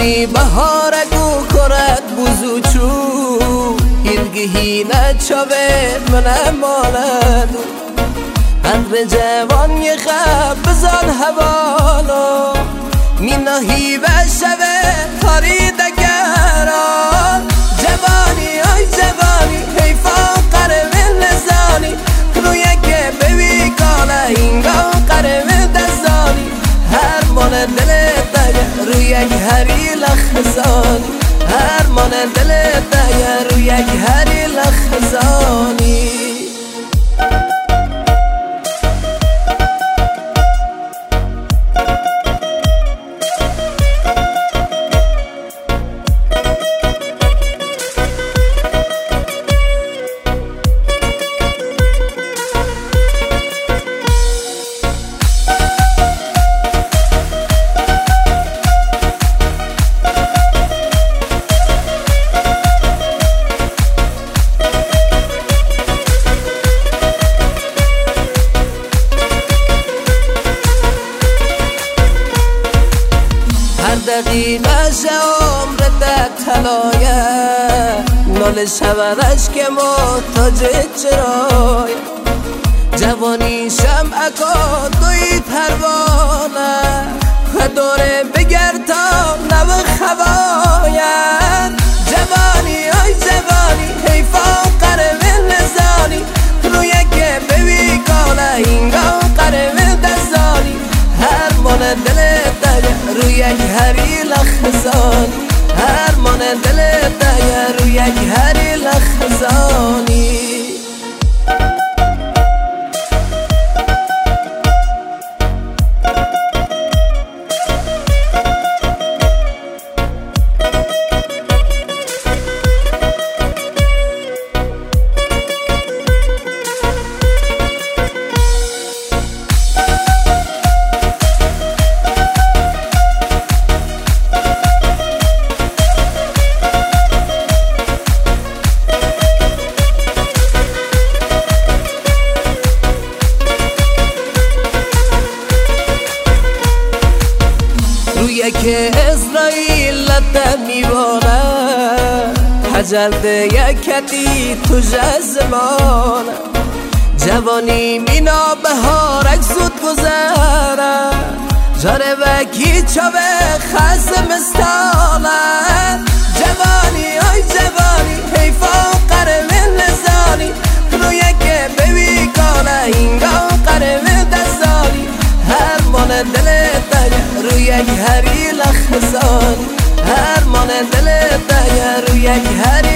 جوانی بهارگو کرد بوزو چو هیلگهی نچاوه من مالدو اندر جوان یه خب بزن حوالا میناهی بشوه تاری دگران جوانی آی جوانی حیفا قرم لزانی روی که بوی کاله اینگا قرم دزانی هر من دل دایر روی یک هری لخزانی هر من دل دایر روی یک هری لخزانی دقیقه عمرت طلایه نال شورش که محتاج چرای جوانی شمعکا دوی پروانه و دوره بگر تا نو خواید جوانی آی جوانی حیفا قرم لزانی روی که بوی کاله اینگا قرم دزانی هر من دل دایر روی یک هری لخزانی هر من دل دایر روی یک هری لخزانی که اسرائیل لطه میوانه حجر یکتی تو جزمانه جوانی مینا بهارک زود گذره جاره وکی چاوه خزم استانه جوانی آی جوانی حیفا قرم لزانی روی که بوی کاله اینگا قرم دزانی هر من دل دایر روی یک هری لخزانی هر من دل دایر روی یک هری